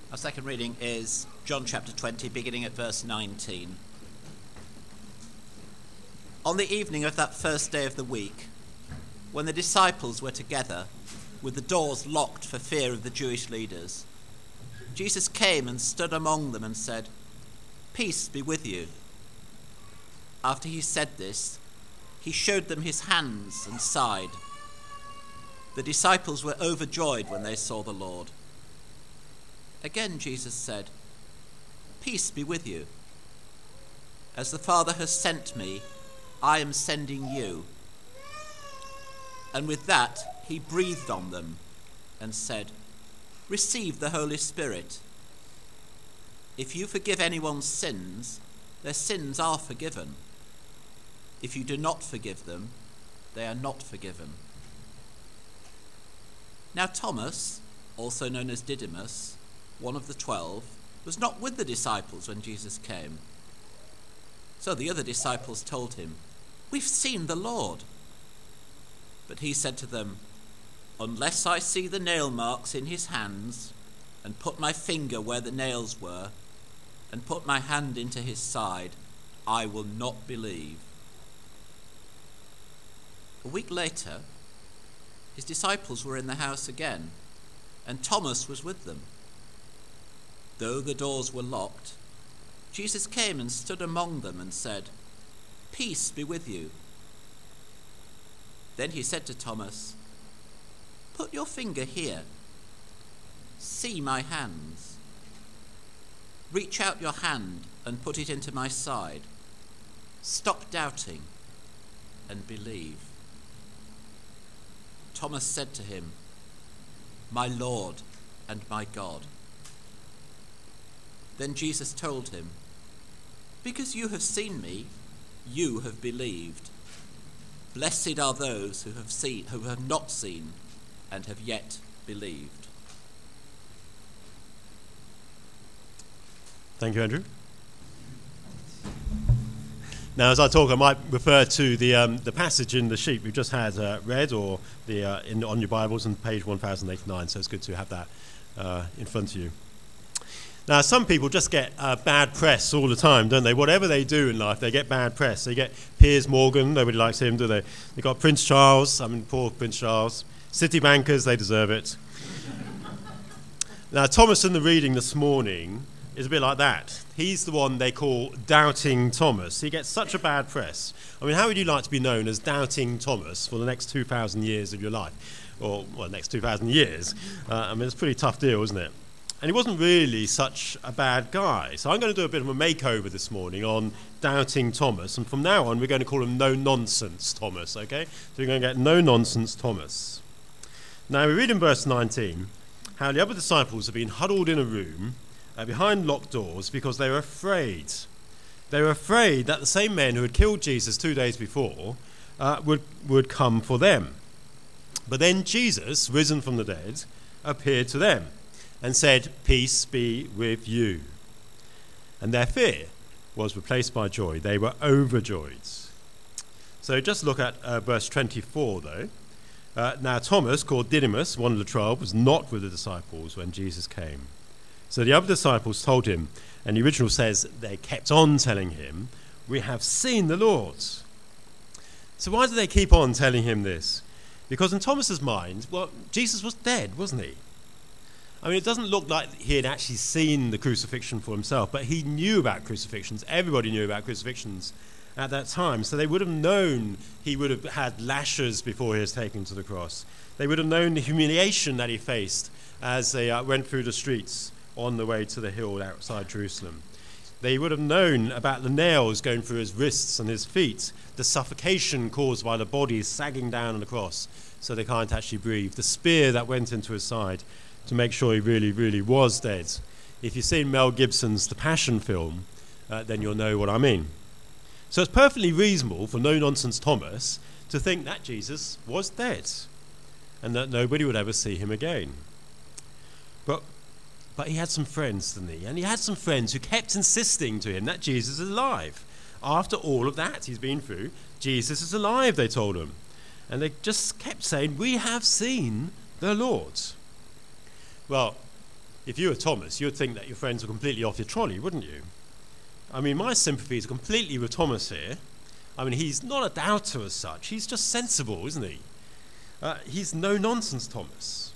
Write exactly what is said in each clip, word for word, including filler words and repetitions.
Our second reading is John chapter twenty, beginning at verse nineteen. On the evening of that first day of the week, when the disciples were together, with the doors locked for fear of the Jewish leaders, Jesus came and stood among them and said, "Peace be with you." After he said this, he showed them his hands and side. The disciples were overjoyed when they saw the Lord. Again Jesus said, "Peace be with you. As the Father has sent me, I am sending you." And with that he breathed on them and said, "Receive the Holy Spirit. If you forgive anyone's sins, their sins are forgiven. If you do not forgive them, they are not forgiven." Now Thomas, also known as Didymus, one of the twelve, was not with the disciples when Jesus came. So the other disciples told him, "We've seen the Lord." But he said to them, "Unless I see the nail marks in his hands, and put my finger where the nails were, and put my hand into his side, I will not believe." A week later, his disciples were in the house again, and Thomas was with them. Though the doors were locked, Jesus came and stood among them and said, "Peace be with you." Then he said to Thomas, "Put your finger here. See my hands. Reach out your hand and put it into my side. Stop doubting and believe." Thomas said to him, "My Lord and my God." Then Jesus told him, "Because you have seen me, you have believed. Blessed are those who have seen, who have not seen and have yet believed." Thank you, Andrew. Now, as I talk, I might refer to the um, the passage in the sheet we've just had uh, read, or the uh, in, on your Bibles on page one thousand eighty-nine. So it's good to have that uh, in front of you. Now, some people just get uh, bad press all the time, don't they? Whatever they do in life, they get bad press. They get Piers Morgan, nobody likes him, do they? They got Prince Charles, I mean, poor Prince Charles. City bankers, they deserve it. Now, Thomas in the reading this morning is a bit like that. He's the one they call Doubting Thomas. He gets such a bad press. I mean, how would you like to be known as Doubting Thomas for the next two thousand years of your life? Or, well, next two thousand years. Uh, I mean, it's a pretty tough deal, isn't it? And he wasn't really such a bad guy. So I'm going to do a bit of a makeover this morning on Doubting Thomas. And from now on, we're going to call him No-Nonsense Thomas, okay? So we're going to get No-Nonsense Thomas. Now, we read in verse nineteen how the other disciples have been huddled in a room uh, behind locked doors because they were afraid. They were afraid that the same men who had killed Jesus two days before uh, would, would come for them. But then Jesus, risen from the dead, appeared to them and said, "Peace be with you." And their fear was replaced by joy. They were overjoyed. So just look at uh, verse twenty-four, though. Uh, now Thomas, called Didymus, one of the twelve, was not with the disciples when Jesus came. So the other disciples told him, and the original says they kept on telling him, "We have seen the Lord." So why do they keep on telling him this? Because in Thomas's mind, well, Jesus was dead, wasn't he? I mean, it doesn't look like he had actually seen the crucifixion for himself, but he knew about crucifixions. Everybody knew about crucifixions at that time. So they would have known he would have had lashes before he was taken to the cross. They would have known the humiliation that he faced as they uh, went through the streets on the way to the hill outside Jerusalem. They would have known about the nails going through his wrists and his feet, the suffocation caused by the body sagging down on the cross so they can't actually breathe, the spear that went into his side to make sure he really, really was dead. If you've seen Mel Gibson's The Passion film, uh, then you'll know what I mean. So it's perfectly reasonable for No-Nonsense Thomas to think that Jesus was dead and that nobody would ever see him again. But but he had some friends, didn't he? And he had some friends who kept insisting to him that Jesus is alive. After all of that he's been through, Jesus is alive, they told him. And they just kept saying, "We have seen the Lord." Well, if you were Thomas, you'd think that your friends were completely off your trolley, wouldn't you? I mean, my sympathy is completely with Thomas here. I mean, he's not a doubter as such. He's just sensible, isn't he? Uh, he's no-nonsense Thomas.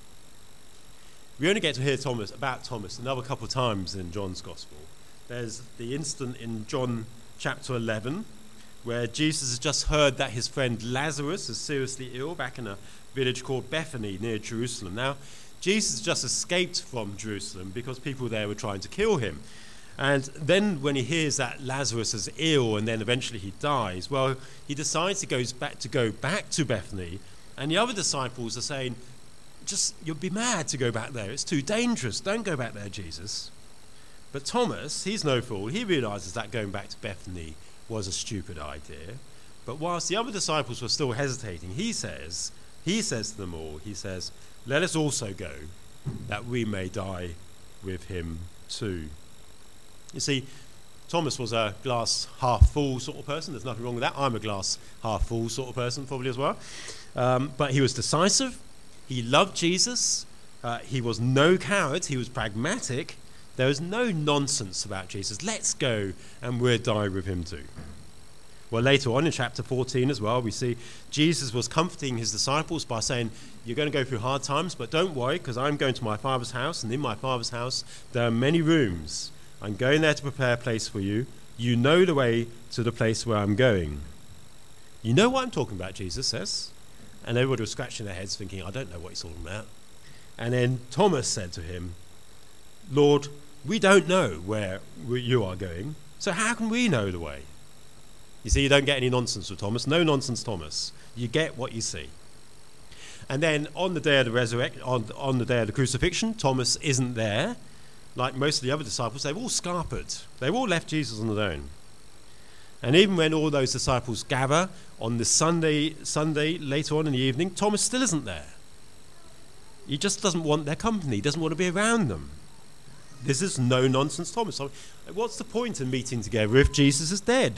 We only get to hear Thomas about Thomas another couple of times in John's Gospel. There's the incident in John chapter eleven, where Jesus has just heard that his friend Lazarus is seriously ill back in a village called Bethany near Jerusalem. Now, Jesus just escaped from Jerusalem because people there were trying to kill him. And then when he hears that Lazarus is ill and then eventually he dies, well, he decides he goes back to go back to Bethany. And the other disciples are saying, just, you'll be mad to go back there. It's too dangerous. Don't go back there, Jesus. But Thomas, he's no fool. He realizes that going back to Bethany was a stupid idea. But whilst the other disciples were still hesitating, he says, he says to them all, he says, let us also go, that we may die with him too. You see, Thomas was a glass half full sort of person. There's nothing wrong with that. I'm a glass half full sort of person probably as well. Um, but he was decisive. He loved Jesus. Uh, he was no coward. He was pragmatic. There was no nonsense about Jesus. Let's go and we'll die with him too. Well, later on in chapter fourteen as well, we see Jesus was comforting his disciples by saying, you're going to go through hard times, but don't worry, because I'm going to my Father's house, and in my Father's house there are many rooms. I'm going there to prepare a place for you. You know the way to the place where I'm going. You know what I'm talking about, Jesus says. And everybody was scratching their heads thinking, I don't know what he's talking about. And then Thomas said to him, Lord, we don't know where you are going, so how can we know the way? You see, you don't get any nonsense with Thomas. No nonsense, Thomas. You get what you see. And then on the day of the resurrection, on, on the day of the crucifixion, Thomas isn't there. Like most of the other disciples, they've all scarpered. They've all left Jesus on their own. And even when all those disciples gather on the Sunday, Sunday later on in the evening, Thomas still isn't there. He just doesn't want their company. He doesn't want to be around them. This is no-nonsense Thomas. I mean, what's the point in meeting together if Jesus is dead?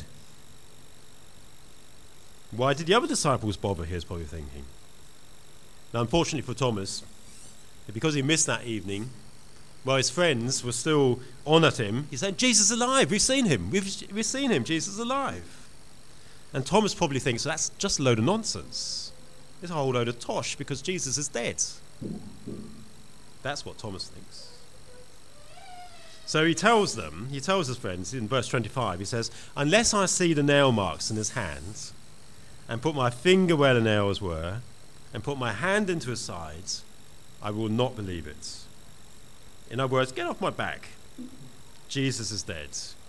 Why did the other disciples bother, here's probably thinking. Now, unfortunately for Thomas, because he missed that evening, well, his friends were still on at him. He said, Jesus is alive. We've seen him. We've, we've seen him. Jesus is alive. And Thomas probably thinks, well, that's just a load of nonsense. It's a whole load of tosh because Jesus is dead. That's what Thomas thinks. So he tells them, he tells his friends in verse twenty-five, he says, unless I see the nail marks in his hands and put my finger where the nails were and put my hand into his sides, I will not believe it. In other words, get off my back. Jesus is dead.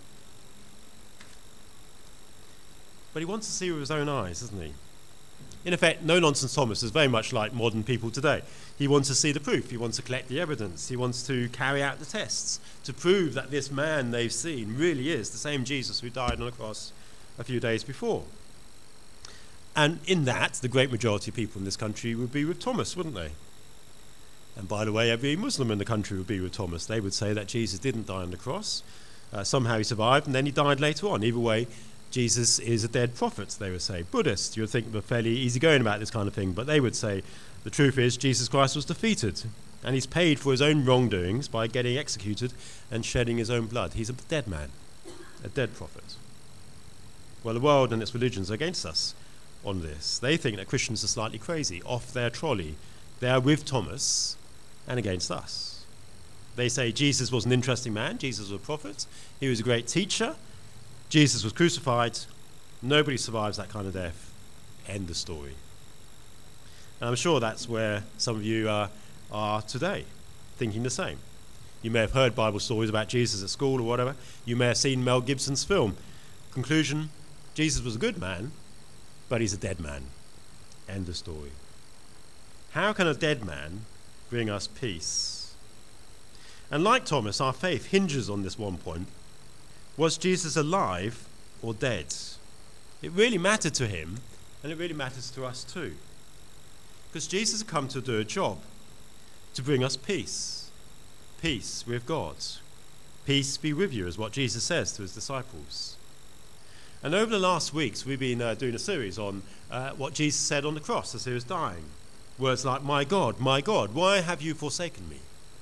But he wants to see with his own eyes, doesn't he? In effect, no-nonsense Thomas is very much like modern people today. He wants to see the proof. He wants to collect the evidence. He wants to carry out the tests to prove that this man they've seen really is the same Jesus who died on a cross a few days before. And in that, the great majority of people in this country would be with Thomas, wouldn't they? And by the way, every Muslim in the country would be with Thomas. They would say that Jesus didn't die on the cross. Uh, somehow he survived, and then he died later on. Either way, Jesus is a dead prophet, they would say. Buddhists, you would think, were fairly easygoing about this kind of thing, but they would say the truth is Jesus Christ was defeated, and he's paid for his own wrongdoings by getting executed and shedding his own blood. He's a dead man, a dead prophet. Well, the world and its religions are against us on this. They think that Christians are slightly crazy, off their trolley. They are with Thomas and against us. They say Jesus was an interesting man. Jesus was a prophet. He was a great teacher. Jesus was crucified. Nobody survives that kind of death. End of story. And I'm sure that's where some of you uh, are today, thinking the same. You may have heard Bible stories about Jesus at school or whatever. You may have seen Mel Gibson's film. Conclusion, Jesus was a good man, but he's a dead man. End of story. How can a dead man bring us peace? And like Thomas, our faith hinges on this one point. Was Jesus alive or dead? It really mattered to him, and it really matters to us too. Because Jesus had come to do a job, to bring us peace. Peace with God. Peace be with you, is what Jesus says to his disciples. And over the last weeks, we've been uh, doing a series on uh, what Jesus said on the cross as he was dying. Words like, my God, my God, why have you forsaken me?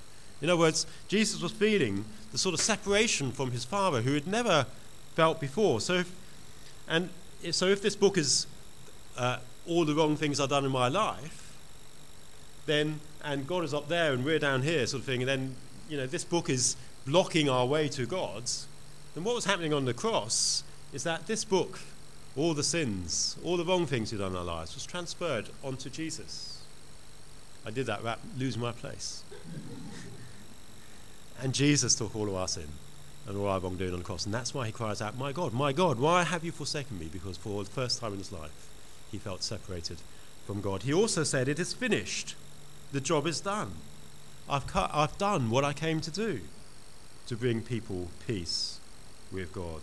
In other words, Jesus was feeling the sort of separation from his Father who had never felt before. So if, and if, so if this book is uh, all the wrong things I've done in my life, then, and God is up there and we're down here sort of thing, and then, you know, this book is blocking our way to God, then what was happening on the cross is that this book, all the sins, all the wrong things we've done in our lives, was transferred onto Jesus. I did that without losing my place. And Jesus took all of our sin and all our wrongdoing on the cross. And that's why he cries out, my God, my God, why have you forsaken me? Because for the first time in his life, he felt separated from God. He also said, it is finished. The job is done. I've, cut, I've done what I came to do, to bring people peace with God.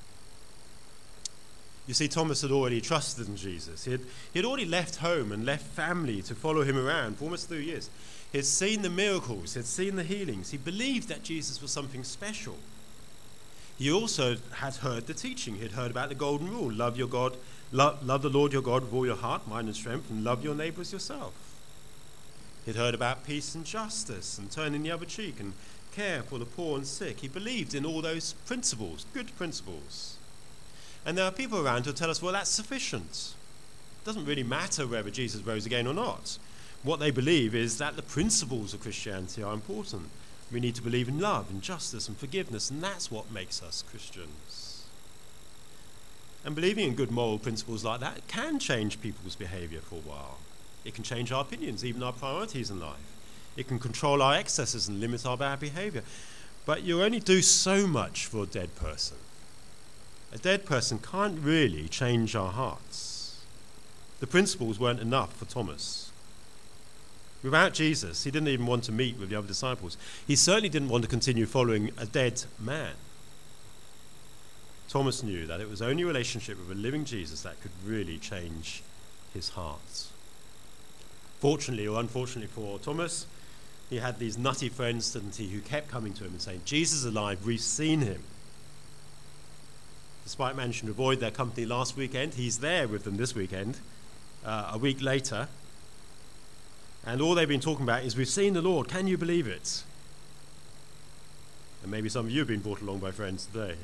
You see, Thomas had already trusted in Jesus. He had, he had already left home and left family to follow him around for almost three years. He had seen the miracles. He had seen the healings. He believed that Jesus was something special. He also had heard the teaching. He had heard about the golden rule. Love your God, love, love the Lord your God with all your heart, mind and strength, and love your neighbour as yourself. He had heard about peace and justice and turning the other cheek and care for the poor and sick. He believed in all those principles, good principles. And there are people around who tell us, well, that's sufficient. It doesn't really matter whether Jesus rose again or not. What they believe is that the principles of Christianity are important. We need to believe in love and justice and forgiveness, and that's what makes us Christians. And believing in good moral principles like that can change people's behaviour for a while. It can change our opinions, even our priorities in life. It can control our excesses and limit our bad behaviour. But you only do so much for a dead person. A dead person can't really change our hearts. The principles weren't enough for Thomas. Without Jesus, he didn't even want to meet with the other disciples. He certainly didn't want to continue following a dead man. Thomas knew that it was only a relationship with a living Jesus that could really change his heart. Fortunately or unfortunately for Thomas, he had these nutty friends, didn't he, who kept coming to him and saying, Jesus is alive, we've seen him. Despite managing to avoid their company last weekend, he's there with them this weekend, uh, a week later. And all they've been talking about is, we've seen the Lord, can you believe it? And maybe some of you have been brought along by friends today.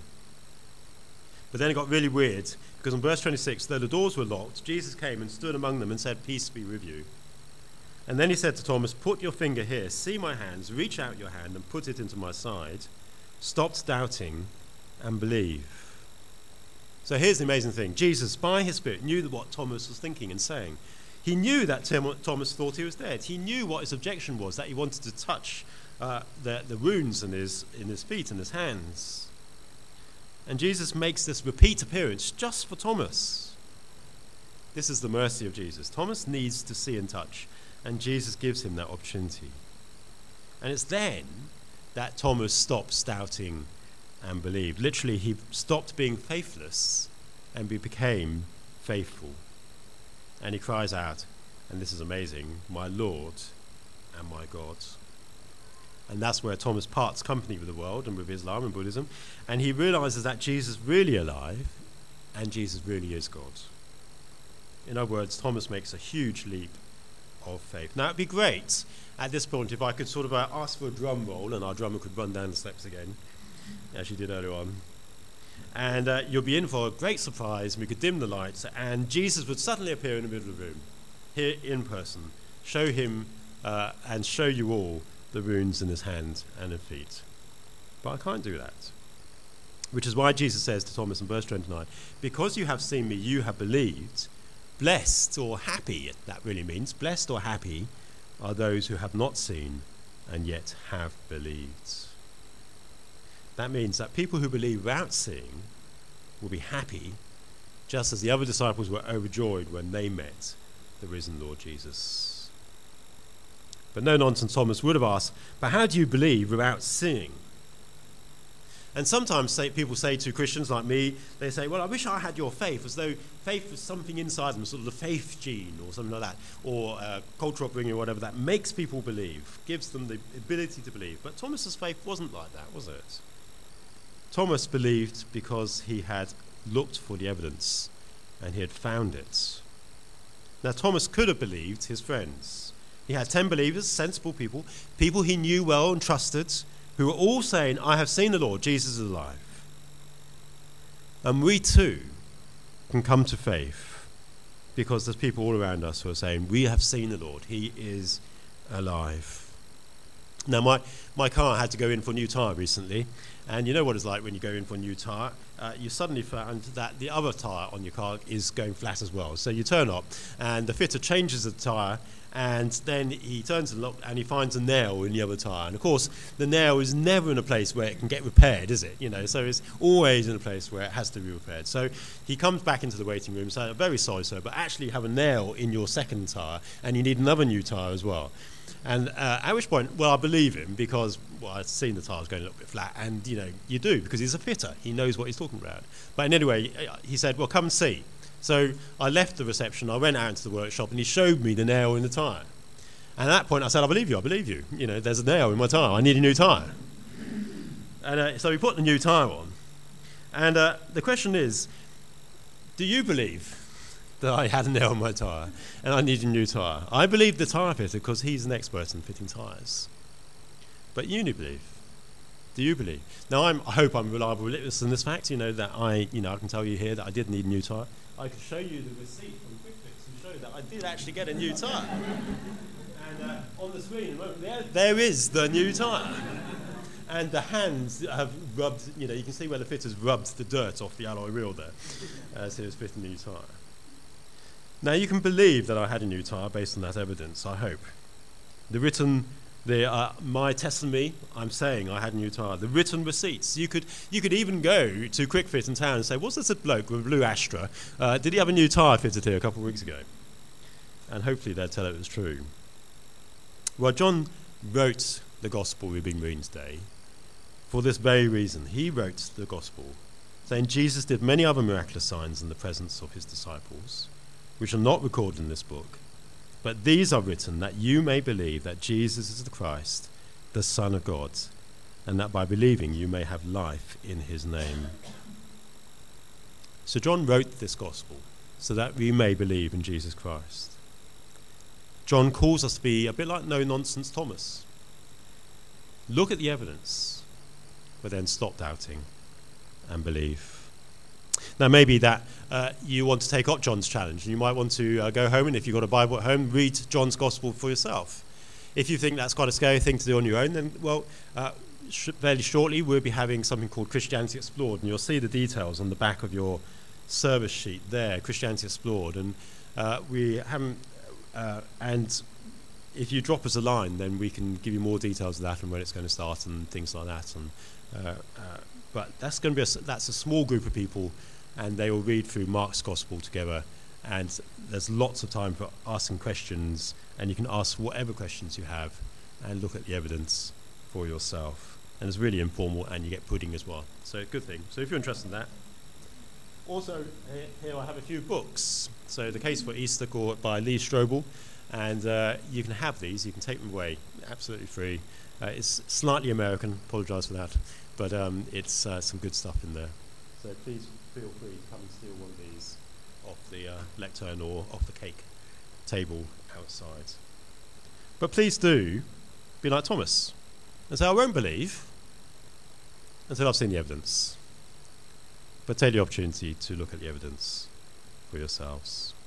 But then it got really weird, because in verse twenty-six, though the doors were locked, Jesus came and stood among them and said, peace be with you. And then he said to Thomas, put your finger here, see my hands, reach out your hand and put it into my side. Stop doubting and believe. So here's the amazing thing. Jesus, by his Spirit, knew what Thomas was thinking and saying. He knew that Tim, Thomas thought he was dead. He knew what his objection was, that he wanted to touch uh, the, the wounds in his, in his feet and his hands. And Jesus makes this repeat appearance just for Thomas. This is the mercy of Jesus. Thomas needs to see and touch, and Jesus gives him that opportunity. And it's then that Thomas stops doubting and believed. Literally, he stopped being faithless and he became faithful. And he cries out, and this is amazing, my Lord and my God. And that's where Thomas parts company with the world and with Islam and Buddhism. And he realizes that Jesus is really alive and Jesus really is God. In other words, Thomas makes a huge leap of faith. Now, it'd be great at this point if I could sort of uh, ask for a drum roll and our drummer could run down the steps again, as she did earlier on. And uh, you'll be in for a great surprise, and we could dim the lights, and Jesus would suddenly appear in the middle of the room, here in person, show him uh, and show you all the wounds in his hands and his feet. But I can't do that. Which is why Jesus says to Thomas in verse twenty-nine, because you have seen me, you have believed. Blessed or happy, that really means, blessed or happy are those who have not seen and yet have believed. That means that people who believe without seeing will be happy, just as the other disciples were overjoyed when they met the risen Lord Jesus. But no nonsense Thomas would have asked, but how do you believe without seeing? And sometimes say, people say to Christians like me, they say, well, I wish I had your faith, as though faith was something inside them, sort of the faith gene or something like that, or uh, cultural upbringing or whatever, that makes people believe, gives them the ability to believe. But Thomas's faith wasn't like that, was it? Thomas believed because he had looked for the evidence and he had found it. Now, Thomas could have believed his friends. He had ten believers, sensible people, people he knew well and trusted, who were all saying, I have seen the Lord, Jesus is alive. And we too can come to faith because there's people all around us who are saying, we have seen the Lord, he is alive. Now, my, my car had to go in for a new tyre recently, and you know what it's like when you go in for a new tyre. Uh, you suddenly found that the other tyre on your car is going flat as well. So you turn up, and the fitter changes the tyre, and then he turns and look, and he finds a nail in the other tyre. And of course, the nail is never in a place where it can get repaired, is it? You know, so it's always in a place where it has to be repaired. So he comes back into the waiting room and says, I'm very sorry, sir, but actually you have a nail in your second tyre, and you need another new tyre as well. And uh, at which point, well, I believe him because, well, I've seen the tyres going a little bit flat, and, you know, you do, because he's a fitter. He knows what he's talking about. But anyway, he said, well, come and see. So I left the reception, I went out into the workshop, and he showed me the nail in the tyre. And at that point, I said, I believe you, I believe you. You know, there's a nail in my tyre. I need a new tyre. And uh, so we put the new tyre on. And uh, the question is, do you believe that I had a nail in my tyre and I need a new tyre? I believe the tyre fitter because he's an expert in fitting tyres. But you do believe. Do you believe? Now, I'm, I hope I'm a reliable witness in this fact, you know, that I, you know, I can tell you here that I did need a new tyre. I can show you the receipt from QuickFix and show that I did actually get a new tyre. And uh, on the screen, there, there is the new tyre. And the hands have rubbed, you know, you can see where the fitter's rubbed the dirt off the alloy wheel there as he was fitting the new tyre. Now, you can believe that I had a new tyre based on that evidence, I hope. The written, the, uh, my testimony, I'm saying I had a new tyre. The written receipts. You could you could even go to QuickFit in town and say, what's this a bloke with a blue Astra? Uh, did he have a new tyre fitted here a couple of weeks ago? And hopefully they'd tell it was true. Well, John wrote the gospel we've been reading today for this very reason. He wrote the gospel saying Jesus did many other miraculous signs in the presence of his disciples, which are not recorded in this book, but these are written that you may believe that Jesus is the Christ, the Son of God, and that by believing you may have life in his name. So John wrote this gospel so that we may believe in Jesus Christ. John calls us to be a bit like no-nonsense Thomas. Look at the evidence, but then stop doubting and believe. Now, maybe that uh, you want to take up John's challenge. You might want to uh, go home, and if you've got a Bible at home, read John's Gospel for yourself. If you think that's quite a scary thing to do on your own, then, well, uh, sh- fairly shortly we'll be having something called Christianity Explored, and you'll see the details on the back of your service sheet there, Christianity Explored. And uh, we haven't, uh, and if you drop us a line, then we can give you more details of that and when it's going to start and things like that. And uh, uh, but that's going to be a, that's a small group of people, and they will read through Mark's Gospel together, and there's lots of time for asking questions, and you can ask whatever questions you have and look at the evidence for yourself. And it's really informal, and you get pudding as well. So good thing. So if you're interested in that. Also, here I have a few books. So The Case for Easter by Lee Strobel, and uh, you can have these, you can take them away, absolutely free. Uh, it's slightly American, apologise for that, but um, it's uh, some good stuff in there. So please feel free to come and steal one of these off the uh, lectern or off the cake table outside. But please do be like Thomas and say, I won't believe until I've seen the evidence. But take the opportunity to look at the evidence for yourselves.